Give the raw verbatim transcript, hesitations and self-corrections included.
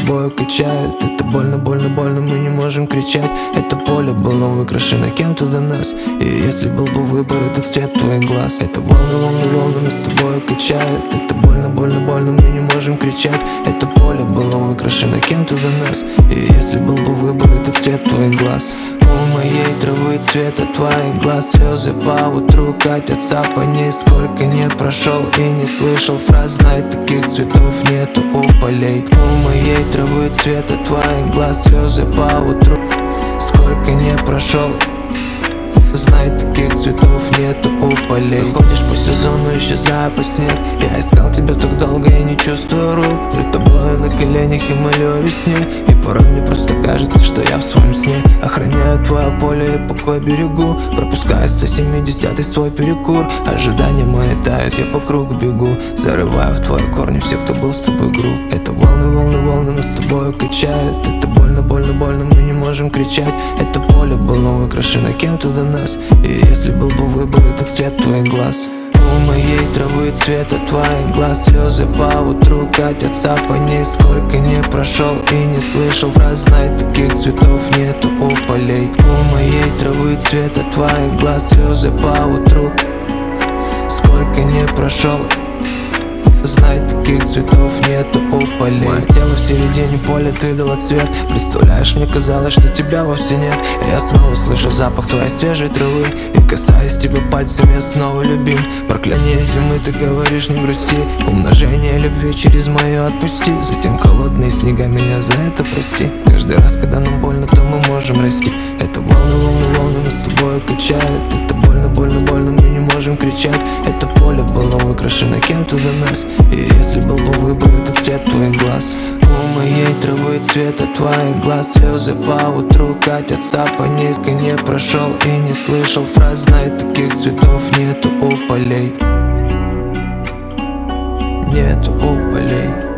тобой качают. Это больно, больно, больно, мы не можем кричать. Это поле было выкрашено кем-то до нас. И если был бы выбор, этот цвет твоих глаз. Это волны, волны, волны нас с тобой качают. Это больно, больно, больно, мы не можем кричать. Это поле было выкрашено кем-то до нас. И если был бы выбор, этот цвет твоих глаз. У моей травы цвета твоих глаз. Слезы по утру катятся по ней. Сколько не прошел и не слышал фраз. Знай, таких цветов нету у полей. У моей травы цвета твоих глаз. Слезы по утру. Сколько не прошел, знай, таких цветов нету у полей. Ходишь по сезону, исчезая по снег. Я искал тебя так долго и не чувствую рук. Пред тобой на коленях и молю о весне. И порой мне просто кажется, что я в своем сне охраняю твое поле и покой берегу. Пропускаю сто семидесятый свой перекур. Ожидания мои тают, я по кругу бегу. Зарываю в твои корни всех, кто был с тобой груб. Это волны, волны, волны нас с тобой качают. Это больно, больно, больно, мы не можем кричать. Это поле было выкрашено кем-то до нас. И если был бы выбор, это цвет твоих глаз. У моей травы цвета твоих глаз. Слезы по утру катятся по ней. Сколько не прошел и не слышал фраз. Знай, таких цветов нету у полей. У моей травы цвета твоих глаз. Слезы по утру. Сколько не прошел, знай, таких цветов нету у полей. Мое тело в середине поля, ты дала цвет. Представляешь, мне казалось, что тебя вовсе нет. Я снова слышу запах твоей свежей травы. И касаясь тебя пальцами, я снова любим. Прокляние зимы, ты говоришь, не грусти. Умножение любви через мое отпусти. Затем холодные снега, меня за это прости. Каждый раз, когда нам больно, то мы можем расти. Это волны, волны, волны нас с тобой качают. Это больно, больно, больно, мы не можем кричать. Это поле было выкрашено кем-то до нас. И если был бы выбор, это цвет твоих глаз. У моей травы цвета твоих глаз. Слезы по утру катятся по ней. Не прошел и не слышал фраз. Знай, таких цветов нету у полей. Нету у полей.